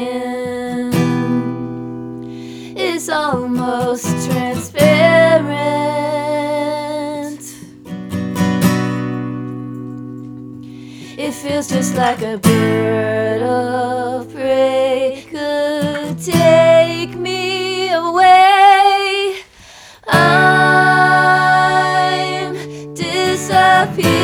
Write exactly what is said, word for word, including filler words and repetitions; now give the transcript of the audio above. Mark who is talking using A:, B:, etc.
A: is almost transparent. It feels just like a bird of prey could take me away. I'm disappearing.